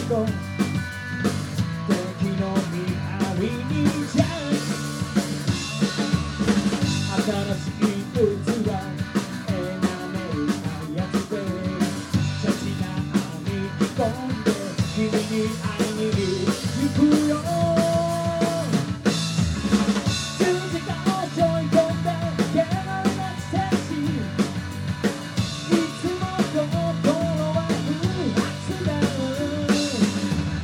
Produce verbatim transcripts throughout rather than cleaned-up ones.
と時の見張りにじゃ新しい器エナメルなやつでチャチなに着込んで君に会いに行くよ十字架を背負い込んでけなりな季節いつも心は不発だ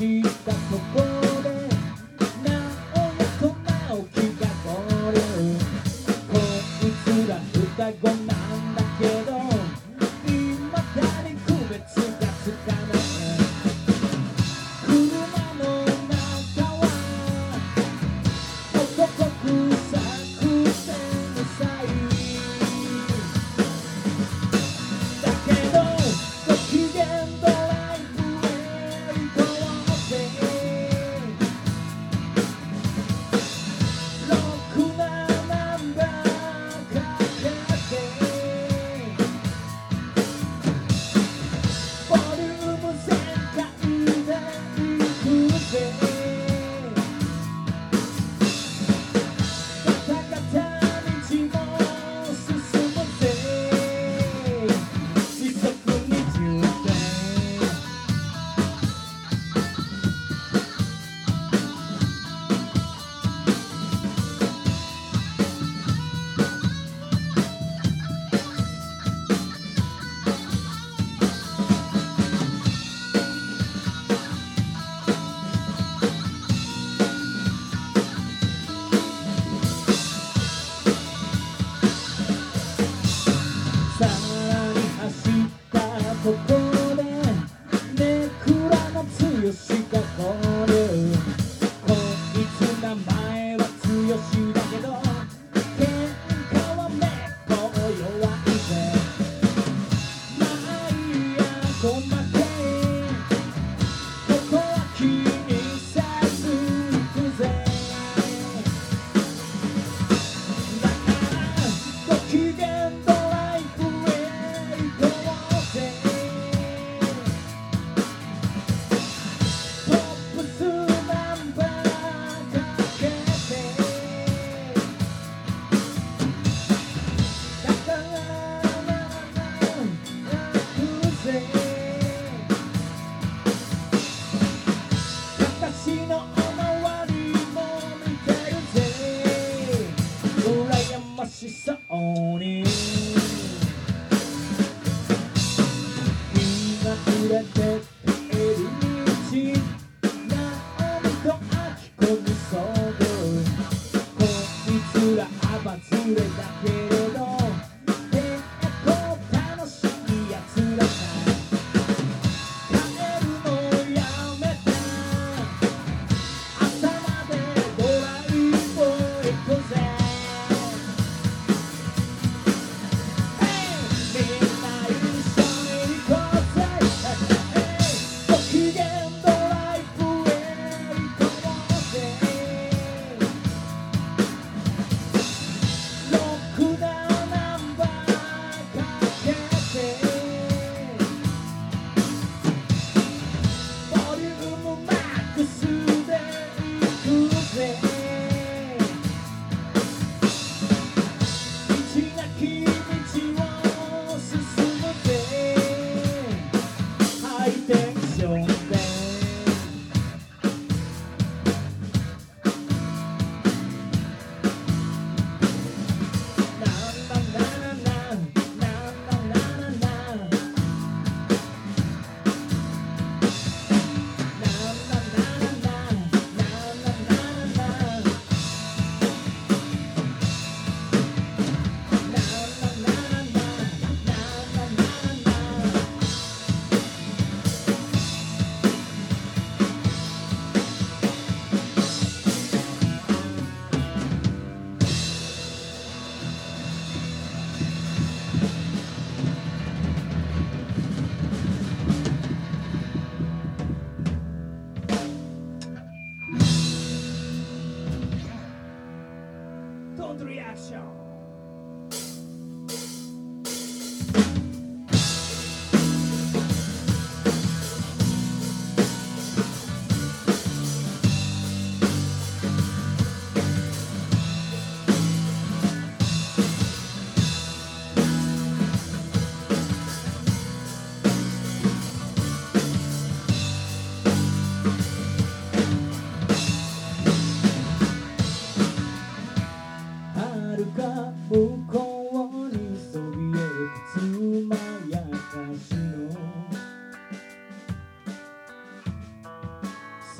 したところで直哉と直樹が合流こいつら双子なんだけど未だに区別がつかない車の中は男臭くてうさいだけどご機嫌ドライブへ行こうぜろくなナンバーかけてボリューム全開で行くぜガタガタ道も進むぜ時速にじゅってんさらに走ったところでネクラの剛が合流こいつ名前は剛だけど喧嘩はめっぽう弱いぜまあいいやごまけここは気にせず行くぜだからご機嫌ドライブへ行こうぜポップ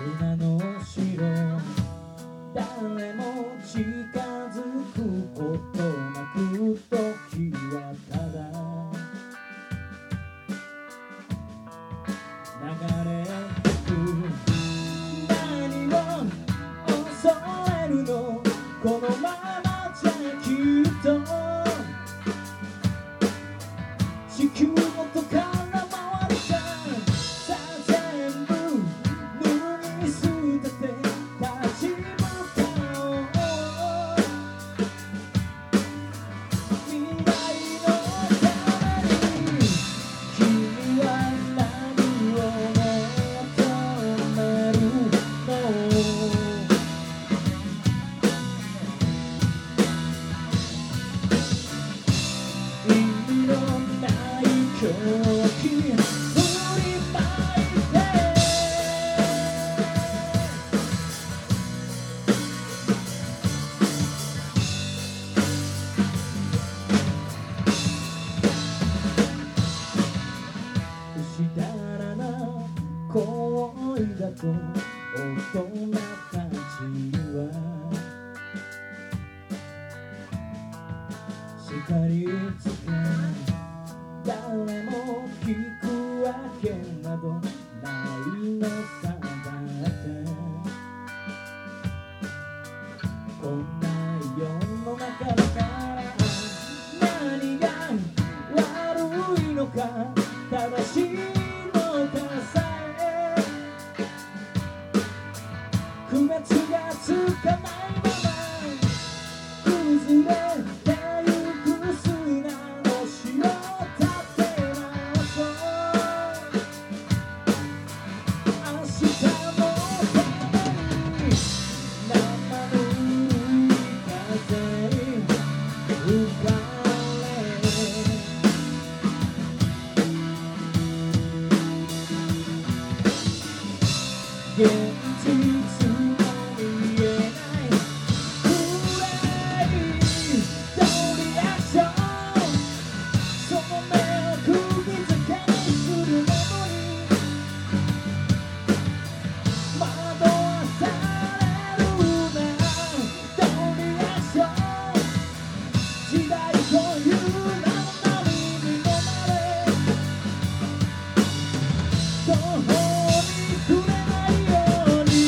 砂の城誰も近づくことなく時はただ流れてく何を恐れるのこのままじゃきっと地球ごとから回りささあ全部脱ぎ捨てて立ち向かおう未来のために君は何を求めるの意味のない狂気振りまいて不死だらな行為だと大人たちは叱りつけ誰も聞くわけなどないのさだってこんな世の中だから何が悪いのか正しいのかさえ区別がつかないまま崩れてゆく砂の城立て直そう明日のために生ぬるい風に吹かれ現実の見えない暗いドリアクションその目を釘付けにするものに惑わされるなドリアクション時代という名の波に飲まれ途方に暮れないように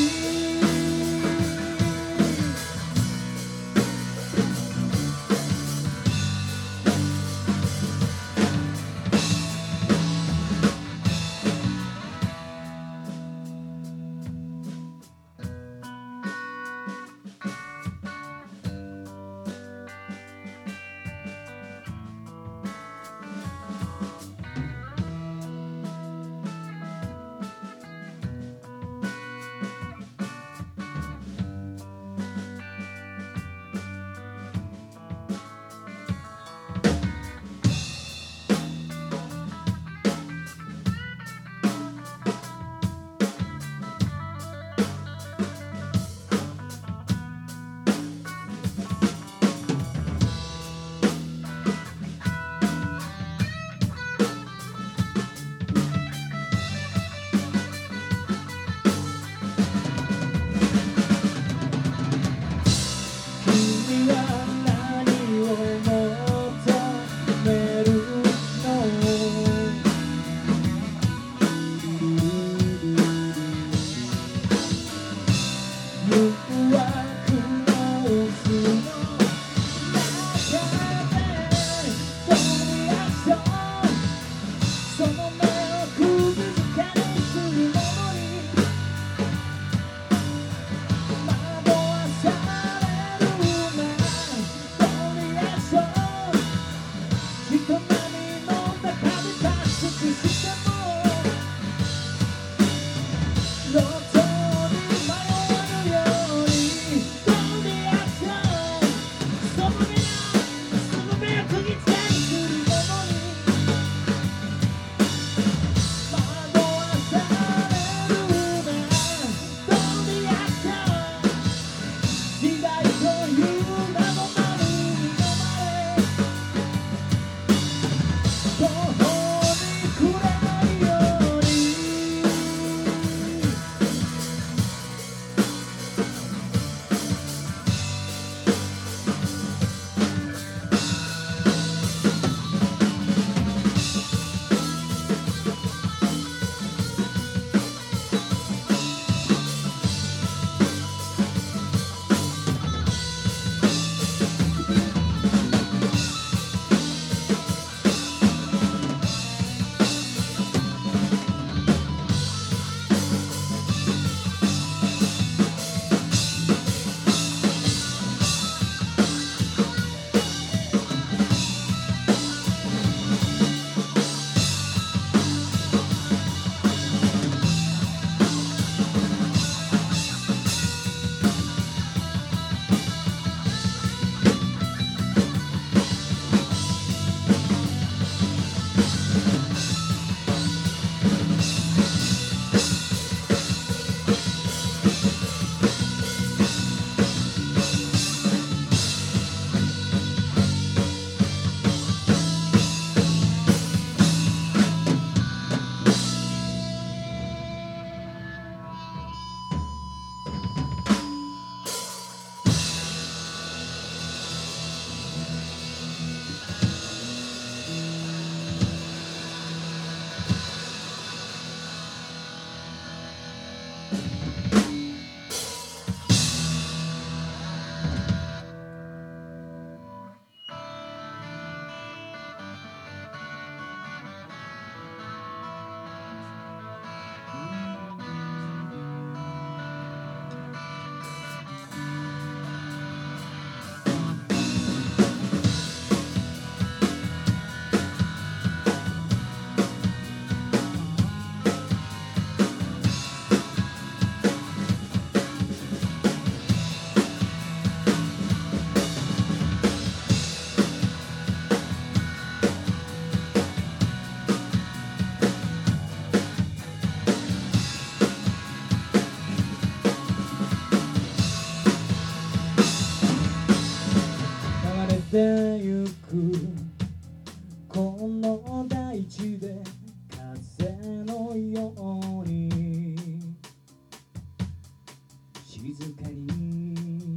静かに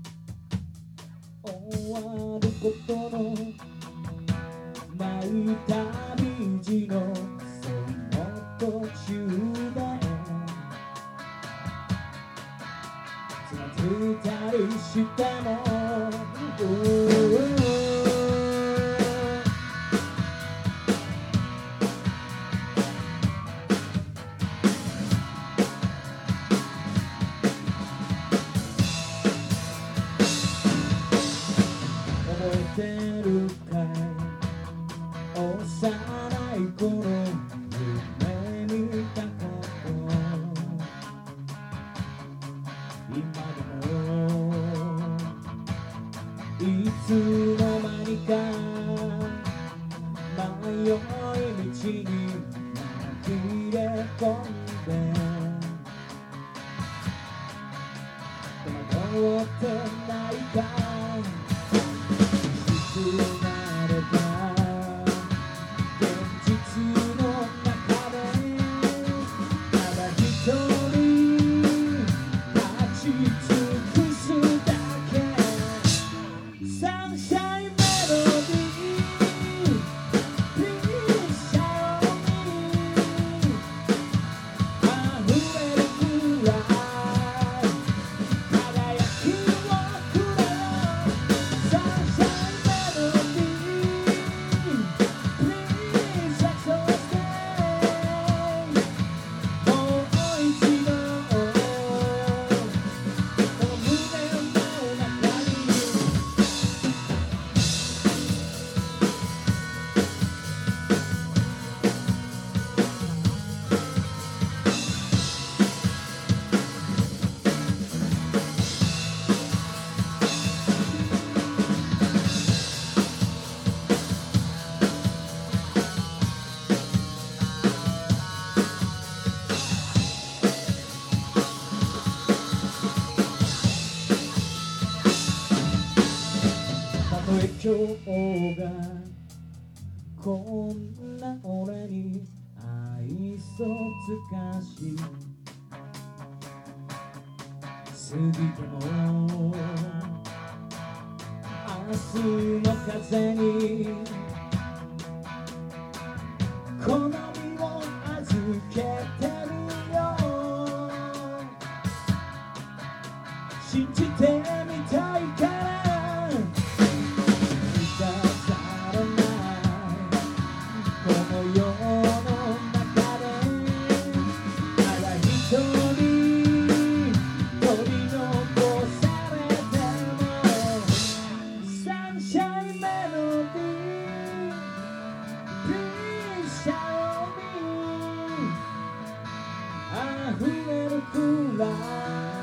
終わることのない旅路のその途中でつまずいたりしても覚えてるかい幼い頃夢見たこと今でもいつの間にか迷い道に紛れ込んで戸惑ってないかいつまでか現実の中でただ一人立ち尽くすだけサンシャインメロディー Please show me 溢れるくらい輝きをくれよサンシャインメロディー Please exhaust me もう一度この胸の中にたとえ今日がこんな俺に愛想つかし過ぎても明日の風にこの身を預けてるよ信じてみたいから溢れるくらい